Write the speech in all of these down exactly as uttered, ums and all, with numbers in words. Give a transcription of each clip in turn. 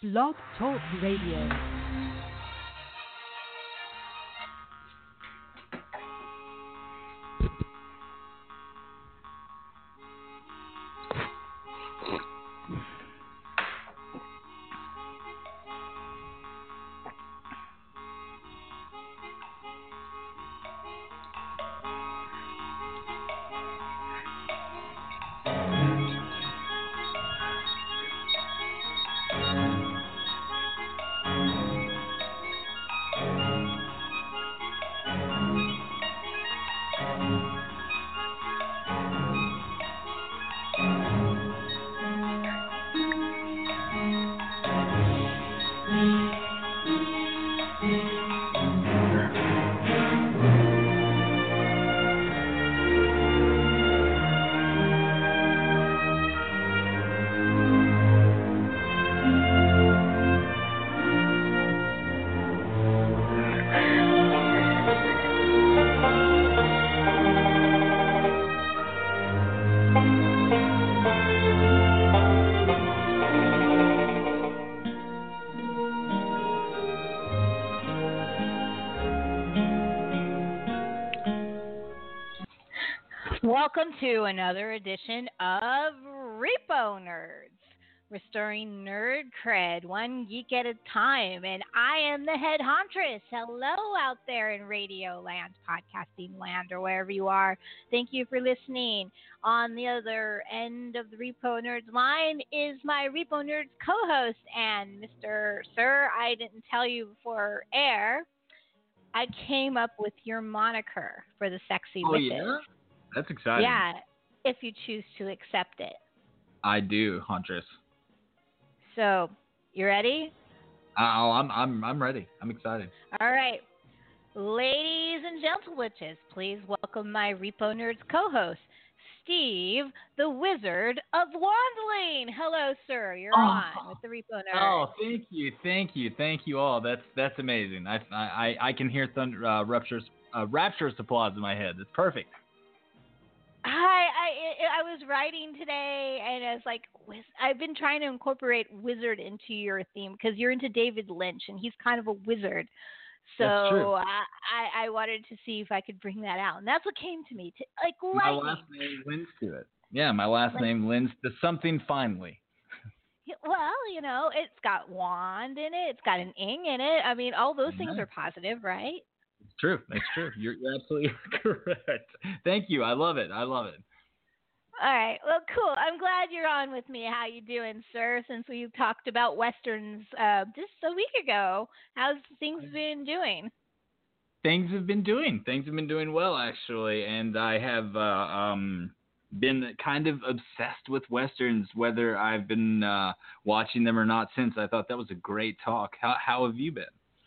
Blog Talk Radio. Welcome to another edition of Repo Nerds, restoring nerd cred one geek at a time. And I am the head huntress. Hello out there in radio land, podcasting land, or wherever you are. Thank you for listening. On the other end of the Repo Nerds line is my Repo Nerds co-host and Mister Sir, I didn't tell you before air, I came up with your moniker for the Sexy Oh, Witches. yeah? That's exciting. Yeah, if you choose to accept it. I do, Huntress. So, you ready? Uh, oh, I'm I'm I'm ready. I'm excited. All right. Ladies and gentlemen, please welcome my Repo Nerds co-host, Steve, the Wizard of Wandling. Hello, sir. You're Oh. on with the Repo Nerds. Oh, thank you, thank you, thank you all. That's that's amazing. I I I can hear thunder, uh, rapturous uh, rapturous applause in my head. It's perfect. Hi, I I was writing today, and I was like, I've been trying to incorporate wizard into your theme because you're into David Lynch, and he's kind of a wizard. So That's true. I, I I wanted to see if I could bring that out, and that's what came to me. To, like My lightning. last name lends to it. Yeah, my last Like, name lends to something finally. well, you know, it's got wand in it, it's got an ing in it. I mean, all those things Yeah. are positive, right? It's true. It's true. You're, you're absolutely correct. Thank you. I love it. I love it. All right. Well, cool. I'm glad you're on with me. How you doing, sir? Since we talked about westerns uh, just a week ago, how's things been doing? Things have been doing. Things have been doing well, actually, and I have uh, um, been kind of obsessed with westerns, whether I've been uh, watching them or not since. I thought that was a great talk. How how have you been?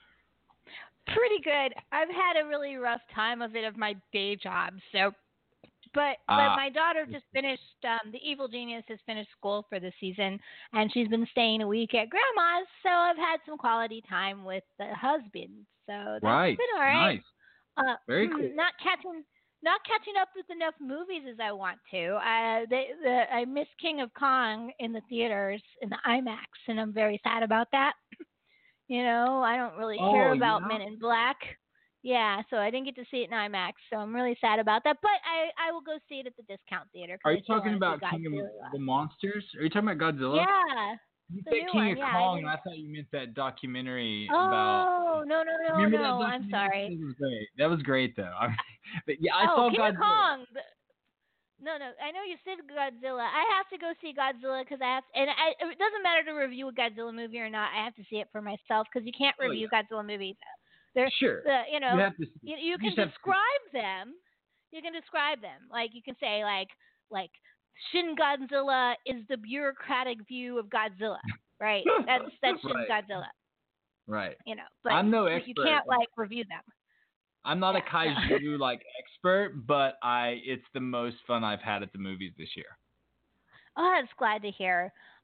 Pretty good. I've had a really rough time of it of my day job. So, but but Uh, my daughter just finished. Um, the Evil Genius has finished school for the season, and she's been staying a week at Grandma's. So I've had some quality time with the husband. So that's right. been all right. Nice. Uh, Very hmm, cool. Not catching. Not catching up with enough movies as I want to. Uh, the, the, I missed King of Kong in the theaters in the IMAX, and I'm very sad about that. You know, I don't really Oh, care about yeah? Men in Black. Yeah, so I didn't get to see it in IMAX, so I'm really sad about that. But I, I will go see it at the discount theater. 'Cause Are I you still talking wanna see about King of Godzilla. the Monsters? Are you talking about Godzilla? Yeah, You the said new King one. of Yeah. I Kong, didn't- and I thought you meant that documentary about. Oh no no no Remember no! that I'm documentary? sorry. That was great. That was great, though. I mean, but yeah, I oh, saw King Godzilla. of Kong. The, no no, I know you said Godzilla. I have to go see Godzilla because I have, to, and I, it doesn't matter to review a Godzilla movie or not. I have to see it for myself because you can't Oh, review yeah. Godzilla movies. They're, Sure. the, you know, You have to. you, you can just have to- describe them. You can describe them. Like you can say like like Shin Godzilla is the bureaucratic view of Godzilla, right? That's that's Shin Right. Godzilla, Right. you know. But I'm no but you expert. can't like review them. I'm not a Yeah, no. kaiju like expert, but I it's the most fun I've had at the movies this year. Oh, that's glad to hear.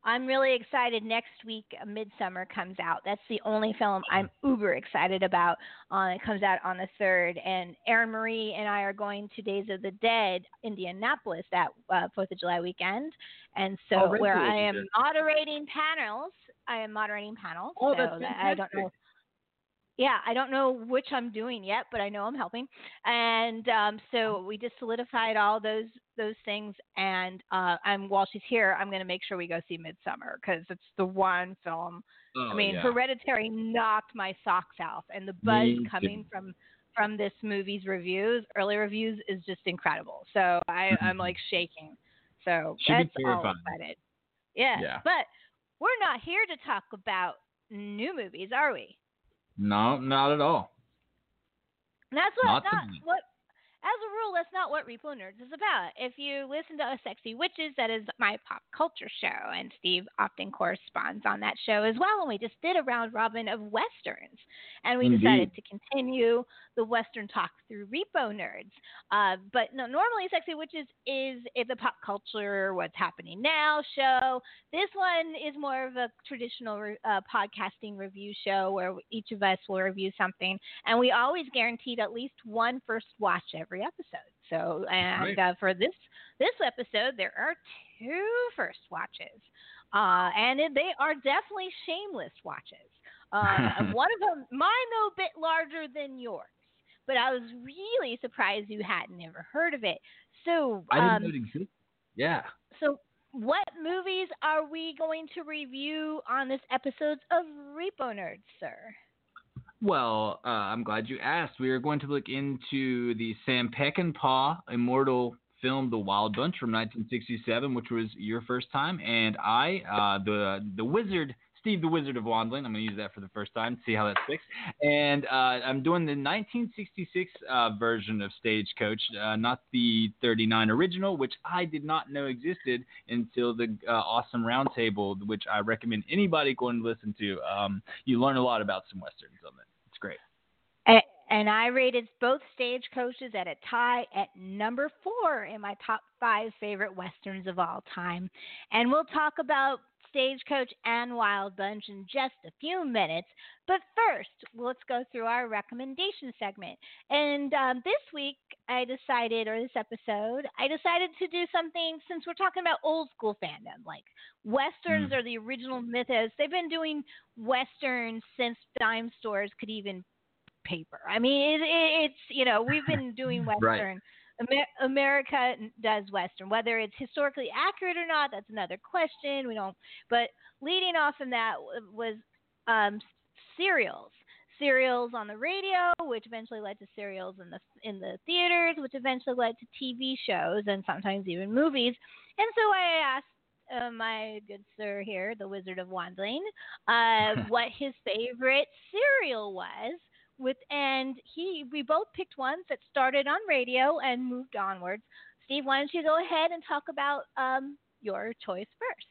I'm really excited. Next week, Midsummer comes out. That's the only film I'm uber excited about. Uh, it comes out on the third, and Erin Marie and I are going to Days of the Dead, Indianapolis, that uh, Fourth of July weekend, and Oh, so where I Redfield is am it? moderating panels. I am moderating panels, Oh, so that's that I don't fantastic. know. Yeah, I don't know which I'm doing yet, but I know I'm helping. And um, so we just solidified all those those things. And uh, I'm while she's here, I'm going to make sure we go see Midsummer because it's the one film. I Oh mean, yeah, Hereditary knocked my socks off, and the buzz me too. coming from from this movie's reviews, early reviews, is just incredible. So I, I'm Mhm. like shaking. So Should that's be all terrifying. excited. Yes, Yeah. but we're not here to talk about new movies, are we? No, not at all. And that's what Not not tonight. what as a rule, that's not what Repo Nerds is about. If you listen to Us Sexy Witches, that is my pop culture show, and Steve often corresponds on that show as well. And we just did a round robin of westerns, and we decided Indeed. to continue the western talk through Repo Nerds. Uh, but no, normally Sexy Witches is it's a pop culture, what's happening now show. This one is more of a traditional uh, podcasting review show where each of us will review something, and we always guaranteed at least one first watch every episode. So, and Right. uh, for this this episode, there are two first watches, uh, and it, they are definitely shameless watches. Um, and one of them, mine though, a bit larger than yours, but I was really surprised you hadn't ever heard of it. So, I didn't know um, it existed. Yeah. so what movies are we going to review on this episode of Repo Nerds, sir? Well, uh, I'm glad you asked. We are going to look into the Sam Peckinpah immortal film The Wild Bunch from nineteen sixty-seven, which was your first time, and I, uh, the the Wizard, Steve the Wizard of Wandling. I'm going to use that for the first time, see how that sticks. And uh, I'm doing the nineteen sixty-six uh, version of Stagecoach, uh, not the thirty-nine original, which I did not know existed until the uh, awesome roundtable, which I recommend anybody going to listen to. Um, you learn a lot about some westerns on it. It's great. A- And I rated both Stagecoaches at a tie at number four in my top five favorite westerns of all time. And we'll talk about Stagecoach and Wild Bunch in just a few minutes. But first, let's go through our recommendation segment. And um, this week, I decided, or this episode, I decided to do something since we're talking about old school fandom. Like, westerns Mm. are the original mythos. They've been doing westerns since dime stores could even paper. I mean, it, it, it's you know we've been doing Right. Western. Amer- America does Western. Whether it's historically accurate or not, that's another question. We don't. But leading off from that was um, serials. Serials on the radio, which eventually led to serials in the in the theaters, which eventually led to T V shows and sometimes even movies. And so I asked uh, my good sir here, the Wizard of Wandling, uh, what his favorite serial was with and he we both picked ones that started on radio and moved onwards. Steve, why don't you go ahead and talk about um, your choice first?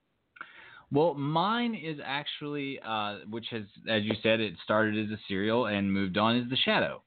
Well, mine is actually, uh, which has, as you said, it started as a serial and moved on as The Shadow,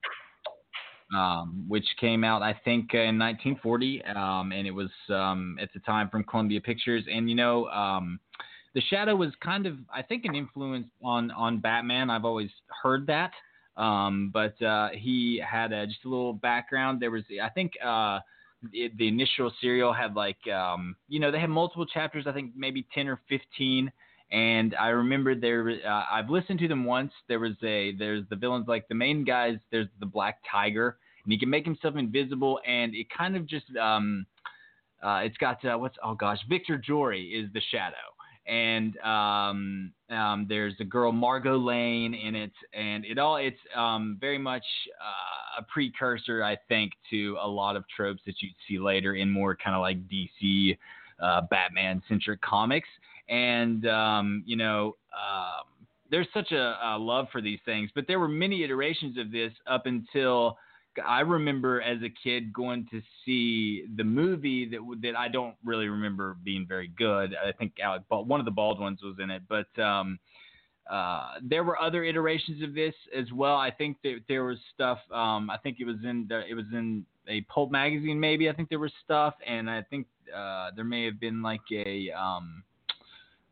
um, which came out, I think, uh, in nineteen forty, um, and it was um, at the time from Columbia Pictures. And you know, um, The Shadow was kind of, I think, an influence on on Batman. I've always heard that, um, but uh, he had a, just a little background. There was, I think. Uh, it, the initial serial had like um you know they had multiple chapters, I think maybe ten or fifteen, and I remember there uh, I've listened to them once. There was a there's the villains, like the main guys, there's the Black Tiger, and he can make himself invisible, and it kind of just um uh it's got uh, what's oh gosh Victor Jory is the Shadow, and um, um, there's a girl Margot Lane in it, and it all it's um, very much uh, a precursor, I think, to a lot of tropes that you'd see later in more kind of like D C, uh, Batman centric comics, and um, you know. Um, there's such a, a love for these things, but there were many iterations of this up until I remember as a kid going to see the movie that that I don't really remember being very good. I think Alec Bald, one of the bald ones, was in it, but um, uh, there were other iterations of this as well. I think that there was stuff. Um, I think it was in the, it was in a pulp magazine, maybe. I think there was stuff, and I think uh, there may have been like a um,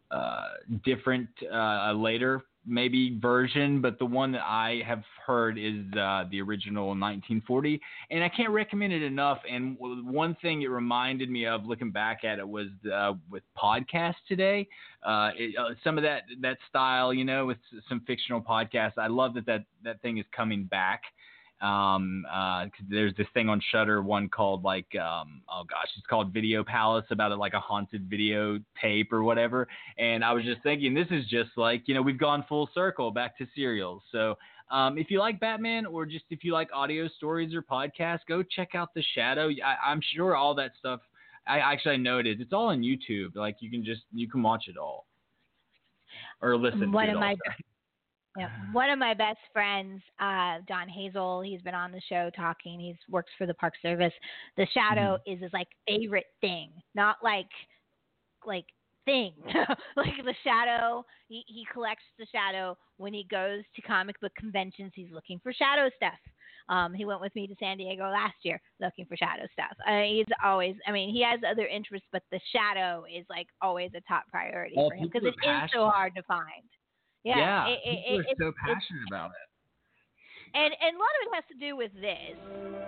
uh, different uh, later maybe version, but the one that I have heard is uh, the original nineteen forty, and I can't recommend it enough. And one thing it reminded me of looking back at it was uh, with podcasts today, uh, it, uh, some of that that style, you know, with some fictional podcasts. I love that that, that thing is coming back. Um, uh, there's this thing on Shudder, one called like, um, oh gosh, it's called Video Palace, about it like a haunted video tape or whatever. And I was just thinking, this is just like, you know, we've gone full circle back to serials. So, um, if you like Batman, or just if you like audio stories or podcasts, go check out The Shadow. I, I'm sure all that stuff, I actually I know it is. It's all on YouTube. Like you can just, you can watch it all or listen One to it of all. my Sorry. Yeah, one of my best friends, uh, Don Hazel, he's been on the show talking. He's works for the Park Service. The Shadow mm-hmm. is his like favorite thing, not like like thing. Like the Shadow, he, he collects the Shadow when he goes to comic book conventions. He's looking for Shadow stuff. Um, he went with me to San Diego last year looking for Shadow stuff. Uh, he's always, I mean, he has other interests, but the Shadow is like always a top priority oh, for him because it is so hard to find. Yeah, yeah it, it, people it, are so it, passionate it, about it. And and a lot of it has to do with this.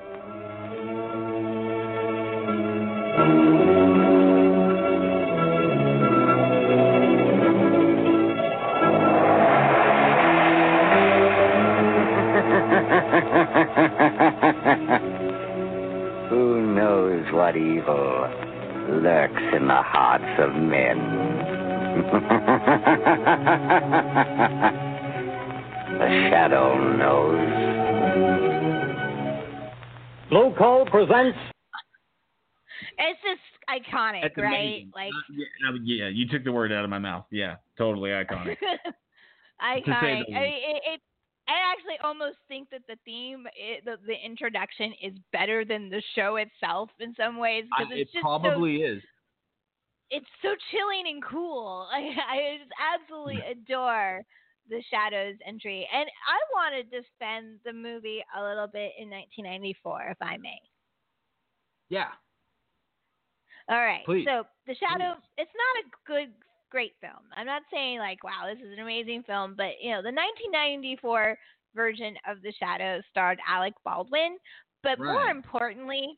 Who knows what evil lurks in the hearts of men? The Shadow knows. Blow Call presents. It's just iconic, That's right? amazing. Like, uh, yeah, yeah, you took the word out of my mouth. Yeah, totally iconic. iconic. I mean, it, it, I actually almost think that the theme, it, the, the introduction, is better than the show itself in some ways because it's it just probably so, is. It's so chilling and cool. I, I just absolutely adore the Shadow's entry, and I want to defend the movie a little bit in nineteen ninety-four, if I may. Yeah. All right. Please. So The Shadow, Please. It's not a good, great film. I'm not saying like, wow, this is an amazing film, but you know, the nineteen ninety-four version of The Shadow starred Alec Baldwin, but right. more importantly,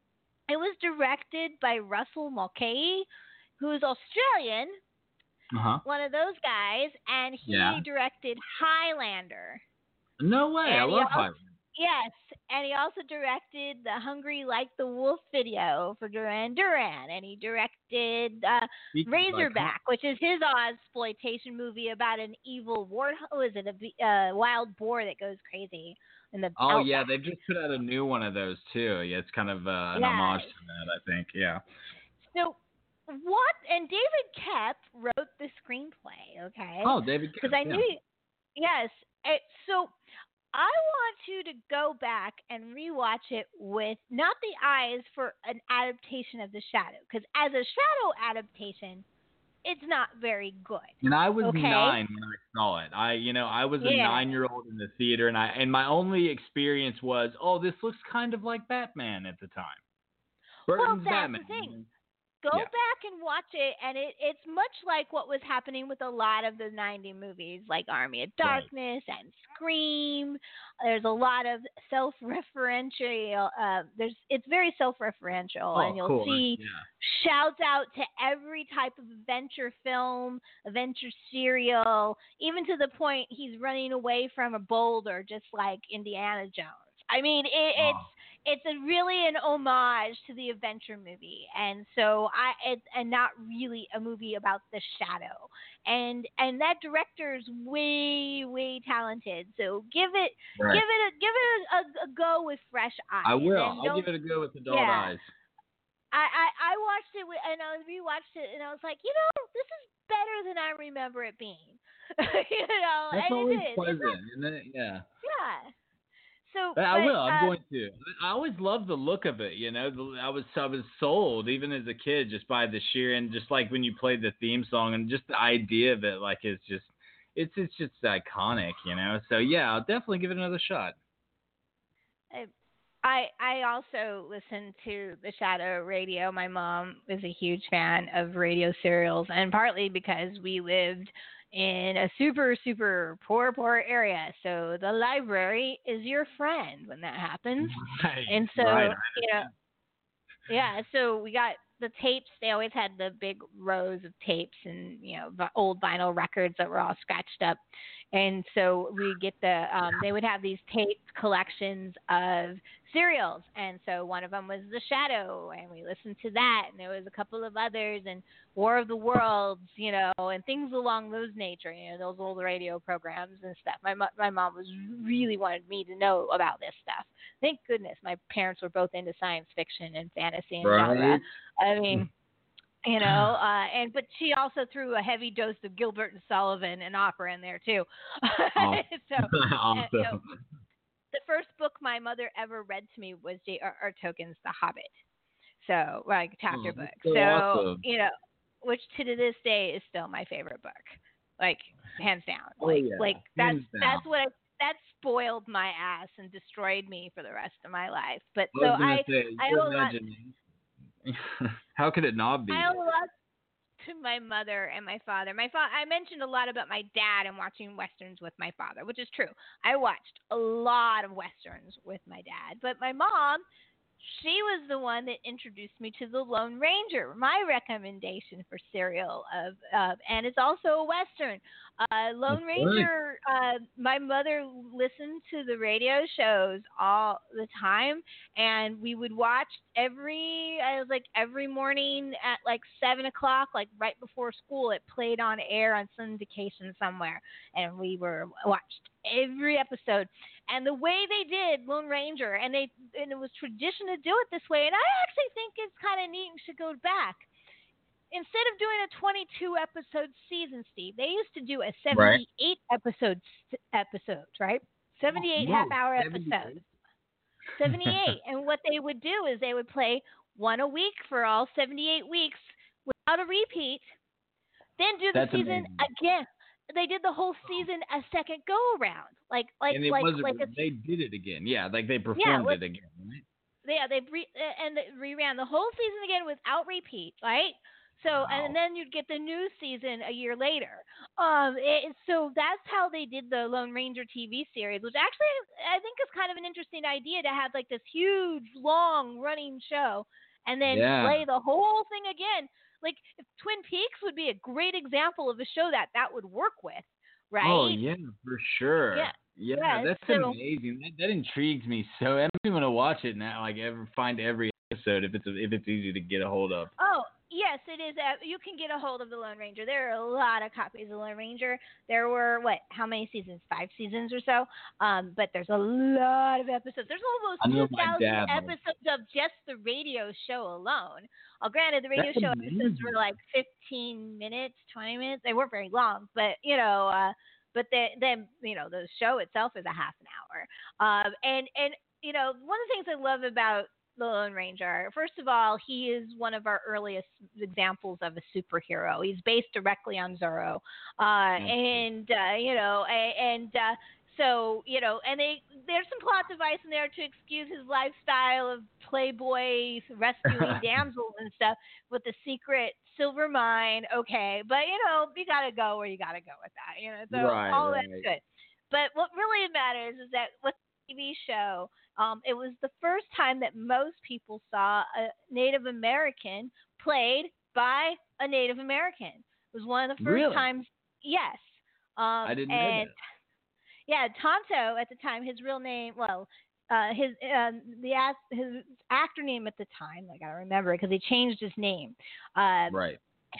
it was directed by Russell Mulcahy, who's Australian, uh-huh. one of those guys, and he yeah. directed Highlander. No way, and I love also, Highlander. Yes, and he also directed the Hungry Like the Wolf video for Duran Duran, and he directed uh, Razorback, like which is his exploitation movie about an evil war. Oh, is it a uh, wild boar that goes crazy in the? Oh outback. yeah, they've just put out a new one of those too. Yeah, it's kind of uh, an yes. homage to that, I think. Yeah. So. What and David Koepp wrote the screenplay, okay? Oh, David Koepp. Because I yeah. knew, yes. It, so I want you to go back and rewatch it with not the eyes for an adaptation of The Shadow, because as a Shadow adaptation, it's not very good. And I was okay? nine when I saw it. I, you know, I was a yeah. nine-year-old in the theater, and I and my only experience was, oh, this looks kind of like Batman at the time. Burton's well, that's Batman. the thing. Go yeah. back and watch it, and it, it's much like what was happening with a lot of the nineties movies, like Army of Darkness right. and Scream. There's a lot of self-referential. Uh, there's it's very self-referential, oh, and you'll cool. see yeah. shouts out to every type of adventure film, adventure serial, even to the point he's running away from a boulder, just like Indiana Jones. I mean, it, oh. it's. It's a really an homage to the adventure movie, and so I it's and not really a movie about the Shadow. And and that director's way way talented. So give it right. give it a give it a, a, a go with fresh eyes. I will. I'll give it a go with adult yeah. eyes. I, I I watched it with, and I rewatched it, and I was like, you know, this is better than I remember it being. you know, That's and always it is. pleasant, not, isn't it? Yeah. Yeah. So, I but, will. I'm uh, going to. I always loved the look of it. You know, I was I was sold even as a kid just by the sheer and just like when you played the theme song and just the idea of it. Like it's just it's it's just iconic. You know. So yeah, I'll definitely give it another shot. I, I I also listened to the Shadow Radio. My mom is a huge fan of radio serials, and partly because we lived in a super super poor poor area, so the library is your friend when that happens. Right. And so Right. you know, yeah. So we got the tapes. They always had the big rows of tapes and you know vi- old vinyl records that were all scratched up. And so we get the um, they would have these tape collections of serials, and so one of them was The Shadow, and we listened to that, and there was a couple of others, and War of the Worlds, you know, and things along those nature, you know, those old radio programs and stuff. My mo- my mom was really wanted me to know about this stuff. Thank goodness my parents were both into science fiction and fantasy and genre. Right. I mean, you know, uh, and but she also threw a heavy dose of Gilbert and Sullivan and opera in there too. Awesome. so, uh, you awesome. know, the first book my mother ever read to me was J R R. Tolkien's The Hobbit. So, like chapter Oh, book. that's so So, awesome. you know, which to this day is still my favorite book, like hands down. Oh, Like, yeah. like that's Hands down. that's what I, that spoiled my ass and destroyed me for the rest of my life. But I so was gonna I, say, I you owe a lot. imagine. How could it not be? I owe a lot to my mother and my father. My fa- I mentioned a lot about my dad and watching westerns with my father, which is true. I watched a lot of westerns with my dad, but my mom, she was the one that introduced me to the Lone Ranger, my recommendation for serial of, uh, and it's also a western. Uh, Lone That's Ranger. Uh, my mother listened to the radio shows all the time, and we would watch every. I was like every morning at like seven o'clock, like right before school. It played on air on syndication somewhere, and we were watched every episode. And the way they did Lone Ranger, and they and it was tradition to do it this way, and I actually think it's kind of neat and should go back. Instead of doing a twenty-two episode season, Steve, they used to do a seventy-eight right. episodes episodes, right? seventy-eight Whoa, half hour seventy-eight? episodes. seventy-eight. And what they would do is they would play one a week for all seventy-eight weeks without a repeat, then do the That's season amazing. again. They did the whole season a second go around, like like and it like wasn't, like a, they did it again. Yeah, like they performed Yeah, like- it again, right? yeah they re, and they reran the whole season again without repeat, right? So Wow. and then you'd get the new season a year later. Um, it, so that's how they did the Lone Ranger T V series, which actually I think is kind of an interesting idea to have like this huge long running show and then Yeah. play the whole thing again. Like if Twin Peaks would be a great example of a show that that would work with, right? Oh yeah, for sure. Yeah. Yeah, Yeah, that's so- amazing. That, that intrigues me so. I'm going to watch it now. Like, ever find every episode if it's if it's easy to get a hold of. Oh, yes, it is. Uh, you can get a hold of the Lone Ranger. There are a lot of copies of the Lone Ranger. There were, what, how many seasons? Five seasons or so. Um, but there's a lot of episodes. There's I know almost my two thousand dad was- episodes of just the radio show alone. Well, granted, the radio That's show episodes amazing. were like fifteen minutes, twenty minutes. They weren't very long, but, you know, uh, but then, then, you know, the show itself is a half an hour. Um, and, and, you know, one of the things I love about the Lone Ranger, first of all, he is one of our earliest examples of a superhero. He's based directly on Zorro. Uh, and, uh, you know, a- and, uh, so, you know, and they there's some plot device in there to excuse his lifestyle of playboy rescuing damsels and stuff with the secret silver mine. Okay, but you know, you gotta go where you gotta go with that. You know, so Right, all right. that's good. But what really matters is that with the T V show, um, it was the first time that most people saw a Native American played by a Native American. It was one of the first Really? times. Yes. Um, I didn't know and, that. Yeah, Tonto at the time, his real name, well, uh, his um, the as- his actor name at the time, I gotta remember it because he changed his name. Uh, Right.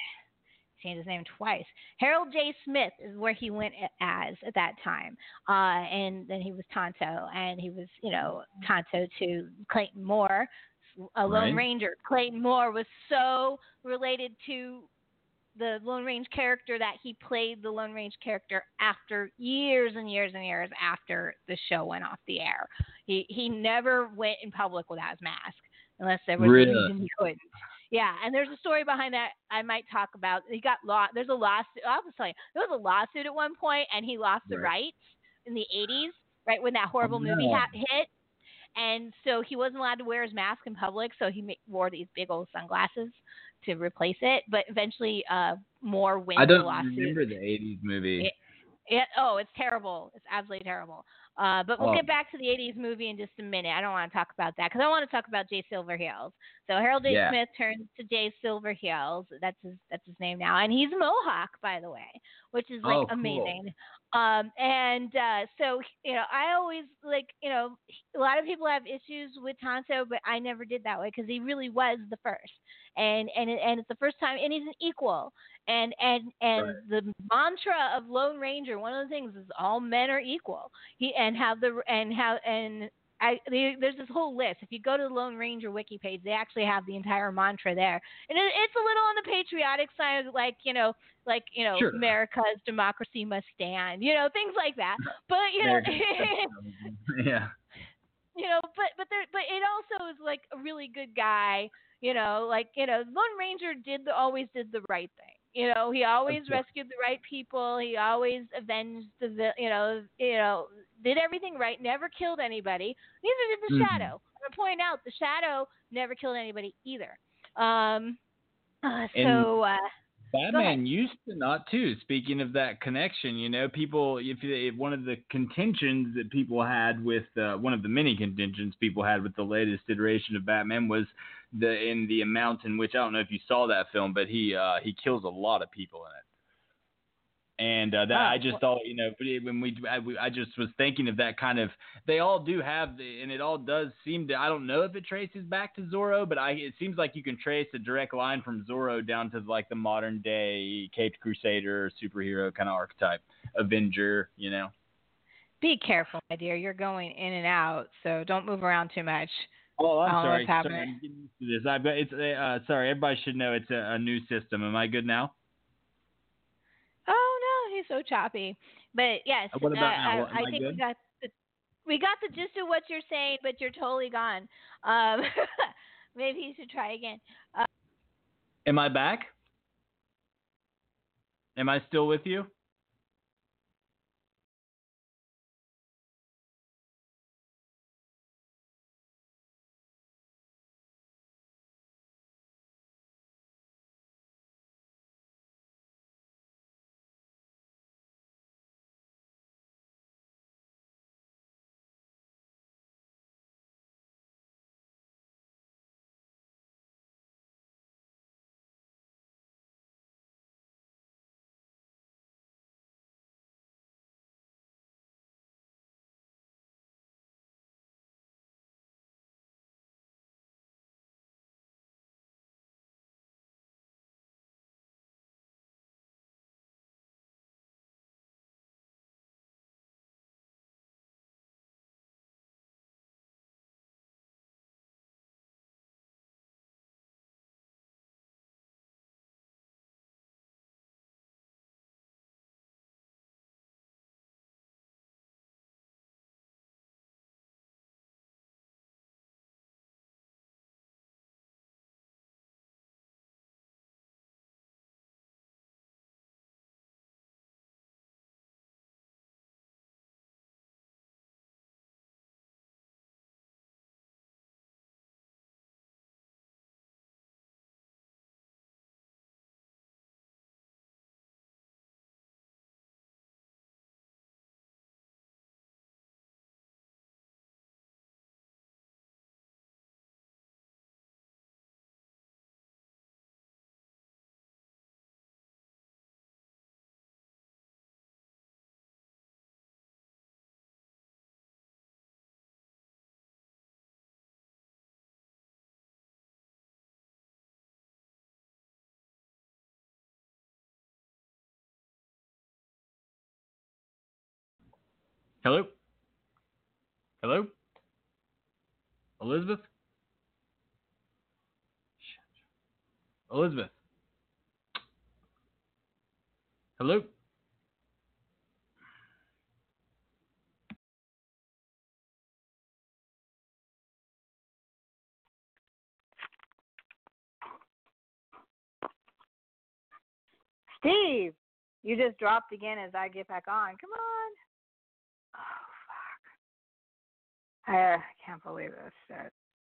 changed his name twice. Harold J. Smith is where he went as at that time, uh, and then he was Tonto, and he was, you know, Tonto to Clayton Moore, a Lone Right. Ranger. Clayton Moore was so related to the Lone Range character that he played the Lone Range character after years and years and years after the show went off the air. He he never went in public without his mask unless there was Really? a reason he couldn't. Yeah, and there's a story behind that I might talk about. He got law. There's a lawsuit. I'll just tell you, there was a lawsuit at one point, and he lost the Right. rights in the eighties, right when that horrible Oh, movie no. ha- hit. and so he wasn't allowed to wear his mask in public, so he ma- wore these big old sunglasses to replace it. But eventually, uh, Moore wins I the don't lawsuit. remember the eighties movie. It, it, oh, it's terrible. It's absolutely terrible. Uh, but we'll Oh. get back to the eighties movie in just a minute. I don't want to talk about that because I want to talk about Jay Silverheels. So Harold J. Yeah. Smith turns to Jay Silverheels. That's his that's his name now, and he's a Mohawk, by the way, which is like Oh, cool. amazing. Um, and uh, so you know, I always like you know, a lot of people have issues with Tonto, but I never did that way because he really was the first, and and it, and it's the first time, and he's an equal. And and and Right. the mantra of Lone Ranger, one of the things is all men are equal. He and how the and how and I they, there's this whole list. If you go to the Lone Ranger wiki page, they actually have the entire mantra there, and it, it's a little on the patriotic side, like you know, like you know, Sure. America's democracy must stand, you know, things like that. But you know, yeah. you know, but but there, but it also is like a really good guy. You know, like you know, Lone Ranger did the, always did the right thing. You know, he always rescued the right people. He always avenged the, vi- you know, you know, did everything right. Never killed anybody. Neither did the Mhm. Shadow. I'm gonna point out the Shadow never killed anybody either. Um, uh, so uh, Batman used to not too. Speaking of that connection, you know, people. If, if one of the contentions that people had with uh, one of the many contentions people had with the latest iteration of Batman was the in the amount in which I don't know if you saw that film, but he uh, he kills a lot of people in it. And uh, that Oh, I just thought, you know, when we I, I just was thinking of that kind of. They all do have, the, and it all does seem to. I don't know if it traces back to Zorro, but I it seems like you can trace a direct line from Zorro down to like the modern day Caped Crusader superhero kind of archetype, Avenger, you know. be careful, my dear. You're going in and out, so don't move around too much. Oh, I'm I don't know sorry. what's happening. Sorry, I'm getting used to this. I've got it's uh, sorry. Everybody should know it's a, a new system. Am I good now? Oh no, he's so choppy. But yes, What about uh, now? I, Am I I think good? we got the we got the gist of what you're saying, but you're totally gone. Um, maybe you should try again. Uh, Am I back? Am I still with you? Hello? Hello? Elizabeth? Elizabeth? Hello? Steve, you just dropped again as I get back on. Come on. Oh, I uh, can't believe this shit.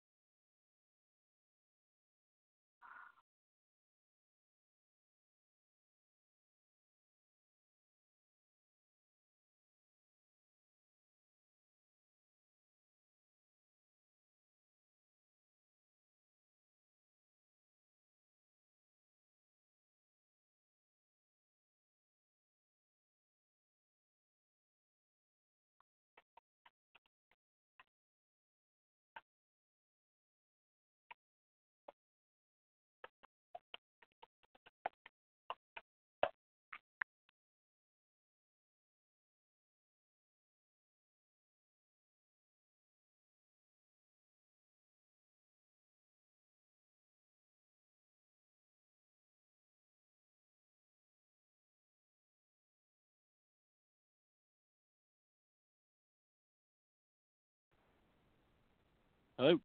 Hello.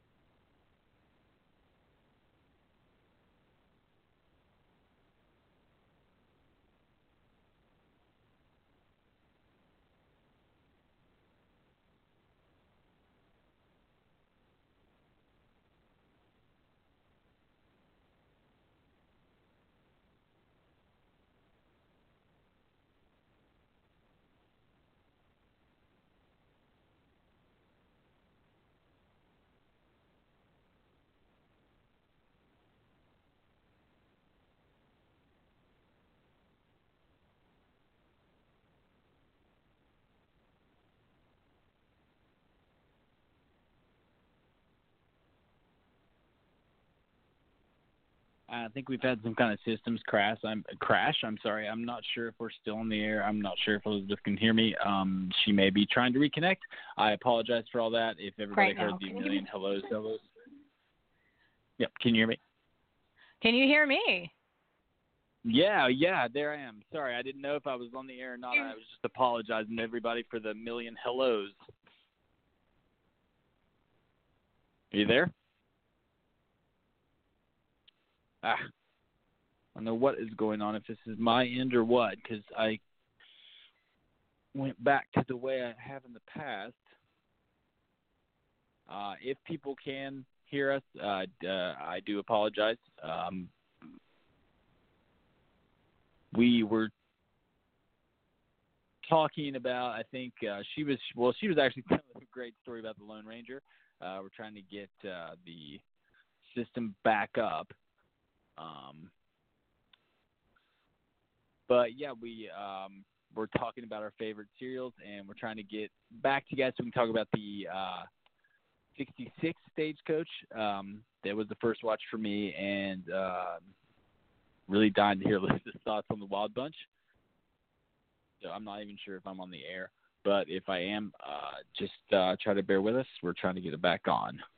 I think we've had some kind of systems crash. I'm crash. I'm sorry. I'm not sure if we're still in the air. I'm not sure if Elizabeth can hear me. Um, she may be trying to reconnect. I apologize for all that. If everybody Right heard now. the Can you million hear hellos, hellos. Yep. Can you hear me? Can you hear me? Yeah, yeah. There I am. Sorry, I didn't know if I was on the air or not. I was just apologizing to everybody for the million hellos. Are you there? Ah, I don't know what is going on, if this is my end or what, because I went back to the way I have in the past. Uh, if people can hear us, uh, uh, I do apologize. Um, we were talking about, I think uh, she was, well, she was actually telling a great story about the Lone Ranger. Uh, we're trying to get uh, the system back up. Um, but yeah, we um, we're talking about our favorite serials, and we're trying to get back to you guys so we can talk about the uh, sixty-six Stagecoach. Um, that was the first watch for me, and uh, really dying to hear Liz's thoughts on the Wild Bunch. So I'm not even sure if I'm on the air, but if I am, uh, just uh, try to bear with us. We're trying to get it back on.